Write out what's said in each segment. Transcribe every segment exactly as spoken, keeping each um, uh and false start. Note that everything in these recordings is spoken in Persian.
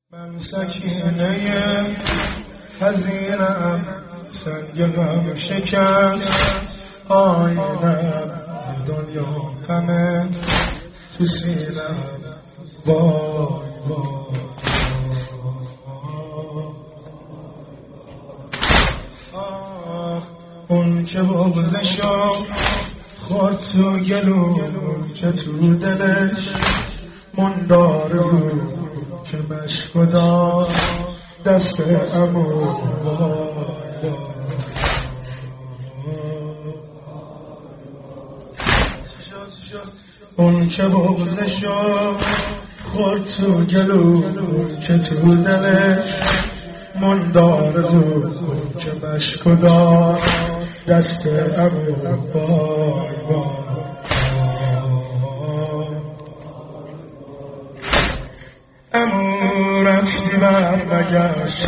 من سکینه حزینم سنگ غم شکست آینم دنیا همه تو سینم وای وای آخ اون که بغضشو خورد تو گلو که تو دلش مندار بود که مشکو دار دست امو وای اون که بغضشو خورد تو گلو که تو دلش مندار بود که مشکو دار دست امو وای وای امو رفتی برنگشتی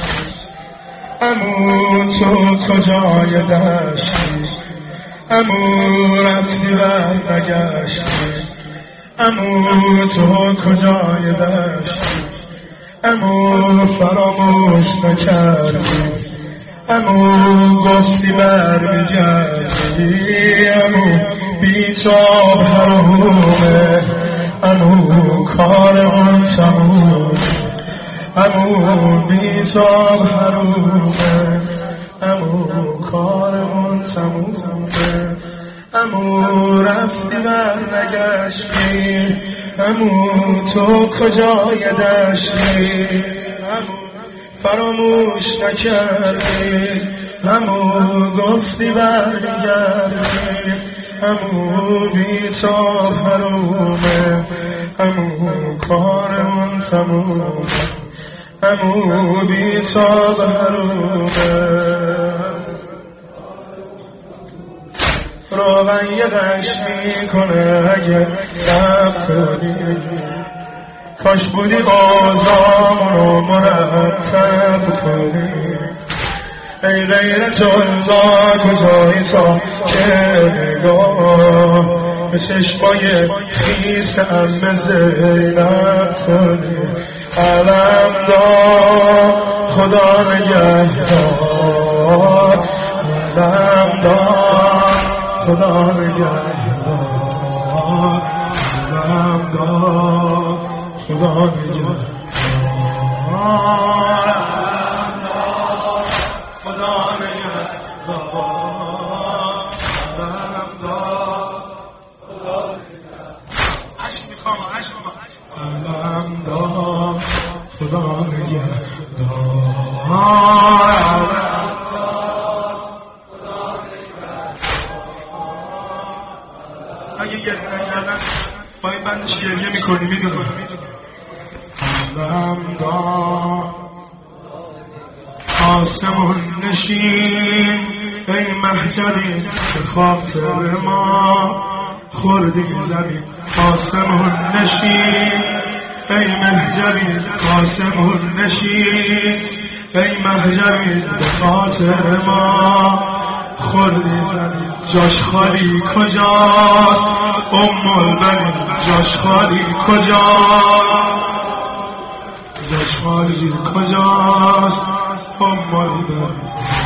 امو تو کجای دشتی امو رفتی برنگشتی امو تو کجای دشتی امو فراموش نکردی امو گفتی برمیگردی امو بی تو حرومه امو کارمون تموم امو بی تو حرومه امو کارمون تمومه امو رفتی برنگشتی امو تو کجای دشتی امو فراموش نکردی امو گفتی برگردی امو بی تو حرومه امو کارمون تمومه امو بی تو حرومه روغن یه غش میکنه اگه سب کنی کاش بودی آزامون رو مرتب کنی ای غیرت الله کجایی تا که نگاه به چشمای خیس عمه زینب کنی علم دار خدا نگهدار علم دار خدا نگهدار علم دار خدا نگهدار علم دار خدا نگهدار اگه گریه نکردن با این بندش گریه میکنی میدونم علم دار آسمون نشین ای مهجری به خاطر ما خوردی زمین آسمون نشین ای مهجری آسمون نشین ای مهجری به خاطر ما خوردی زمین جاش خالی کجاست ام البنین جاش خالی کجاست جاش خالی کجاست ام البنین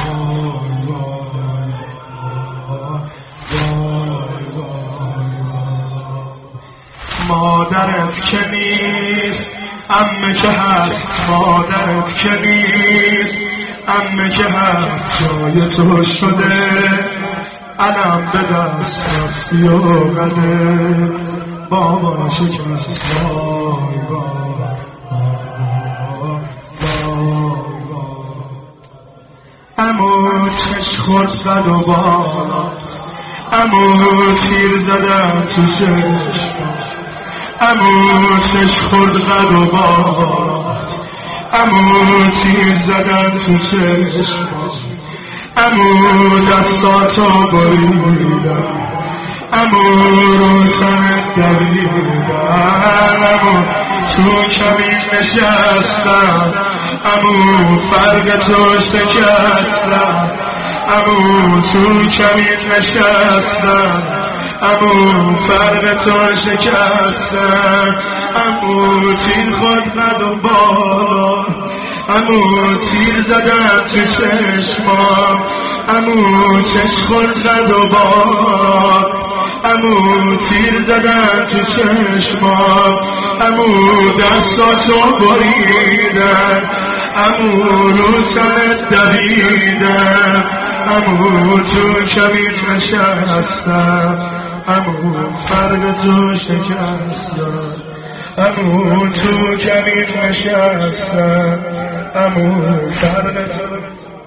مادرت که نیست عمه که هست مادرت که نیست عمه که هست جای تو شده علم به دست رفتی و قده بابا شکست وای وای وای امو چش خورد قد و بالات امو تیر زدن تو چشم امو چش خورد قد و بالات امو تیر زدن تو چشم امو دستاتو بریدن امو رو تنت دویدن امو تو کمین نشستن امو فرق تو شکستن امو تو کمین نشستن امو فرق تو شکستن امو تیر خود قد و بالا، امو تیر زدن تو چشمام، امو چش خود قد و بالا، امو تیر زدن تو چشمام، امو دستاتو بریدن، امو رو تنت دویدن، امو تو کمین نشستم، امو فرق تو شکستم، امو تو کمین نشستم، امو فرق تو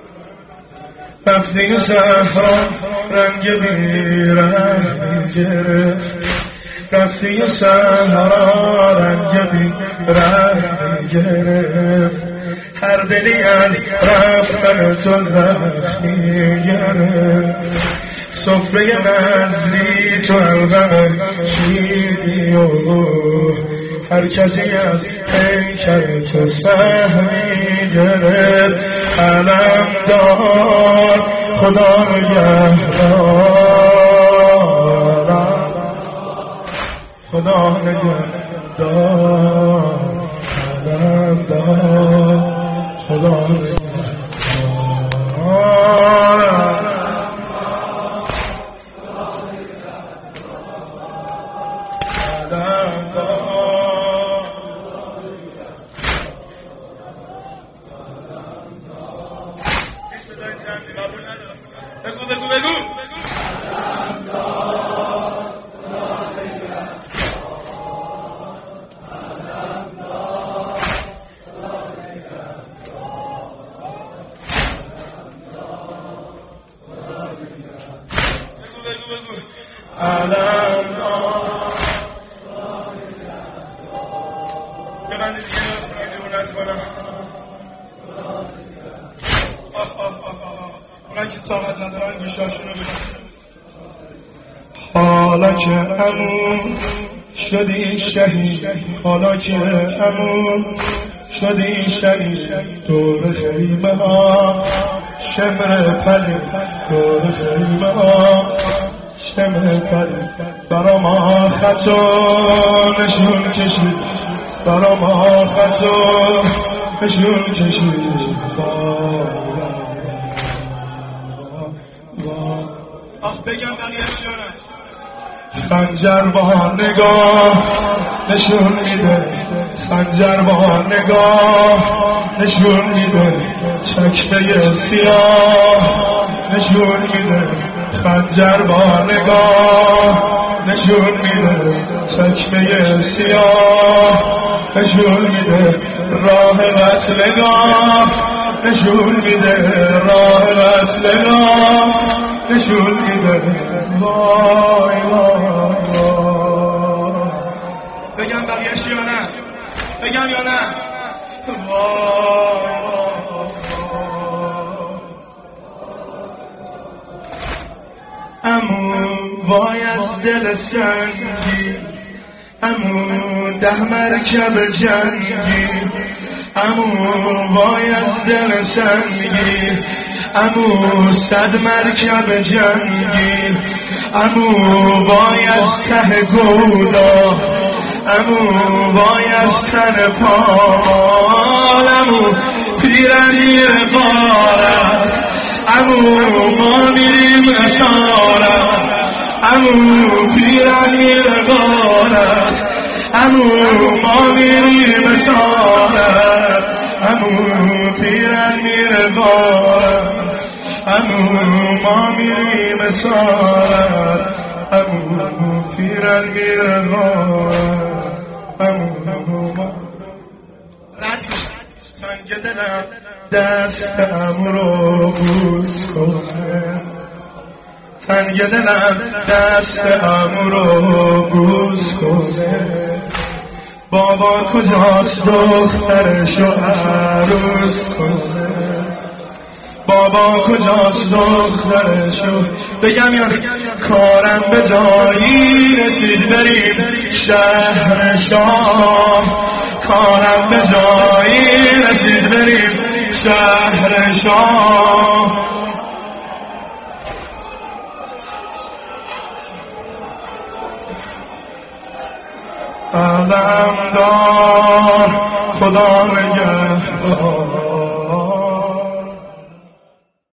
رفتی و صحرا رنگ بیرنگ گرفت، رفتی و صحرا رنگ بیرنگ گرفت، هر دلی از رفتن تو زخمی گرفت، صبح نظری تو الغم چیدی و هر کسی از پیکر تو سهمی گرفت، علم دار خدا نگهدار، خدا نگهدار، علم دار خدا نگهدار. بگو بگو بگو علم دار ببندید دیگه نمیدونت کنم. آخ آخ آخ آخ اونایی که طاقت ندارن گوشاشونو ببندید. حالا که عمو شدی شهید، حالا که عمو شدی شهید، دور خیمه ها شمر پلی، دور خیمه ها شمر پلی، برا ما خطو نشون کشید، برا ما خطو نشون کشید. آخ بگم بقیه‌اش یانم. خنجر با نگاه نشون میده، خنجر با نگاه نشون میده، چکمه سیاه نشون میده، خنجر با نگاه نشون میده، چکمه سیاه نشون میده، راه قتلگاه نشون میده، راه قتلگاه نشون میده. وای وای وای بگم بقیه‌اش یا نه؟ بگم یا نه؟ وای عمو وای از دل سنگی، عمو ده مرکب جنگی، عمو وای از دل سنگی، عمو صد مرکب جنگی، عمو وای از ته گودا، عمو وای از تن پامال، عمو پیرنی غارت، عمو ما میریم اسارت، عمو پیرنی غارت، عمو ما میریم اسارت، عمو پیرنی غارت، عمو ما میریم اسارت، عمو پیرنی غارت، عمو ما تنگ دلم دست عمو رو بوس کنه، تنگ دلم دست عمو رو بوس کنه، بابا کجاست دخترشو عروس کنه، بابا کجاست دخترشو. بگم یا کارم به جایی رسید بریم شهر شام، کارم به جایی رسید بریم شهر شام. قدم دار خدا نگهدار.